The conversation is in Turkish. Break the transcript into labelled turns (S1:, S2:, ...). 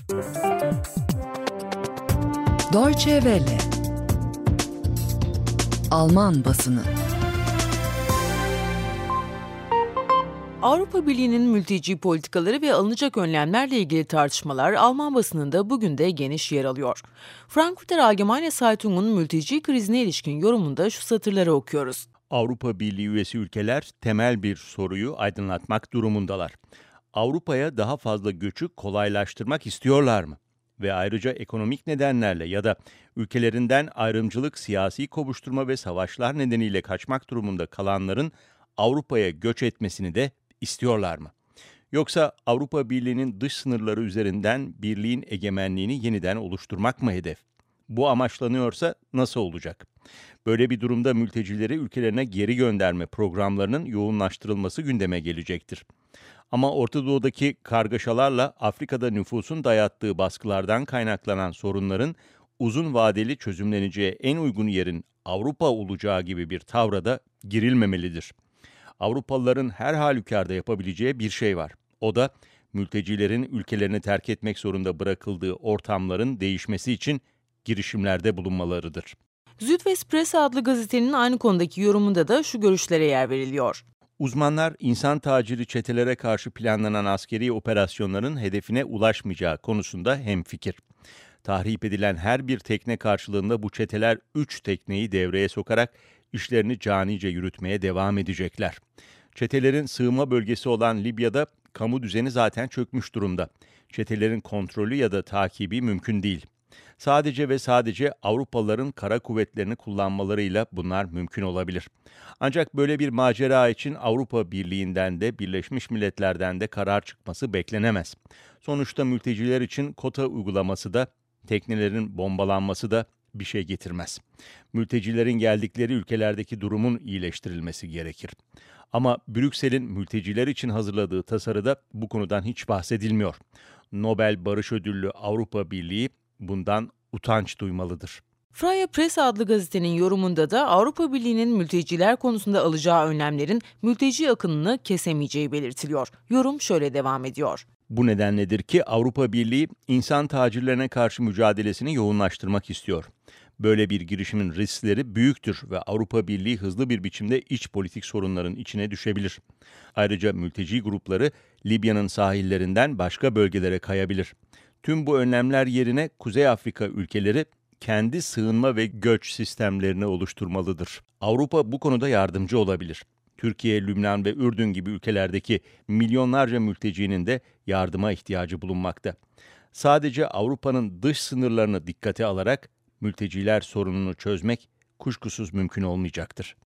S1: Deutsche Welle. Alman basını.
S2: Avrupa Birliği'nin mülteci politikaları ve alınacak önlemlerle ilgili tartışmalar Alman basınında bugün de geniş yer alıyor. Frankfurter Allgemeine Zeitung'un mülteci krizine ilişkin yorumunda şu satırları okuyoruz.
S3: Avrupa Birliği üyesi ülkeler temel bir soruyu aydınlatmak durumundalar. Avrupa'ya daha fazla göçü kolaylaştırmak istiyorlar mı? Ve ayrıca ekonomik nedenlerle ya da ülkelerinden ayrımcılık, siyasi kovuşturma ve savaşlar nedeniyle kaçmak durumunda kalanların Avrupa'ya göç etmesini de istiyorlar mı? Yoksa Avrupa Birliği'nin dış sınırları üzerinden birliğin egemenliğini yeniden oluşturmak mı hedef? Bu amaçlanıyorsa nasıl olacak? Böyle bir durumda mültecileri ülkelerine geri gönderme programlarının yoğunlaştırılması gündeme gelecektir. Ama Orta Doğu'daki kargaşalarla Afrika'da nüfusun dayattığı baskılardan kaynaklanan sorunların uzun vadeli çözümleneceği en uygun yerin Avrupa olacağı gibi bir tavra da girilmemelidir. Avrupalıların her halükarda yapabileceği bir şey var. O da mültecilerin ülkelerini terk etmek zorunda bırakıldığı ortamların değişmesi için girişimlerde bulunmalarıdır.
S2: Südwestpresse adlı gazetenin aynı konudaki yorumunda da şu görüşlere yer veriliyor.
S3: Uzmanlar insan taciri çetelere karşı planlanan askeri operasyonların hedefine ulaşmayacağı konusunda hemfikir. Tahrip edilen her bir tekne karşılığında bu çeteler 3 tekneyi devreye sokarak işlerini canice yürütmeye devam edecekler. Çetelerin sığınma bölgesi olan Libya'da kamu düzeni zaten çökmüş durumda. Çetelerin kontrolü ya da takibi mümkün değil. Sadece ve sadece Avrupalıların kara kuvvetlerini kullanmalarıyla bunlar mümkün olabilir. Ancak böyle bir macera için Avrupa Birliği'nden de Birleşmiş Milletler'den de karar çıkması beklenemez. Sonuçta mülteciler için kota uygulaması da, teknelerin bombalanması da bir şey getirmez. Mültecilerin geldikleri ülkelerdeki durumun iyileştirilmesi gerekir. Ama Brüksel'in mülteciler için hazırladığı tasarıda bu konudan hiç bahsedilmiyor. Nobel Barış Ödüllü Avrupa Birliği bundan utanç duymalıdır.
S2: Freie Presse adlı gazetenin yorumunda da Avrupa Birliği'nin mülteciler konusunda alacağı önlemlerin mülteci akınını kesemeyeceği belirtiliyor. Yorum şöyle devam ediyor.
S3: Bu nedenledir ki Avrupa Birliği insan tacirlerine karşı mücadelesini yoğunlaştırmak istiyor. Böyle bir girişimin riskleri büyüktür ve Avrupa Birliği hızlı bir biçimde iç politik sorunların içine düşebilir. Ayrıca mülteci grupları Libya'nın sahillerinden başka bölgelere kayabilir. Tüm bu önlemler yerine Kuzey Afrika ülkeleri kendi sığınma ve göç sistemlerini oluşturmalıdır. Avrupa bu konuda yardımcı olabilir. Türkiye, Lübnan ve Ürdün gibi ülkelerdeki milyonlarca mültecinin de yardıma ihtiyacı bulunmakta. Sadece Avrupa'nın dış sınırlarını dikkate alarak mülteciler sorununu çözmek kuşkusuz mümkün olmayacaktır.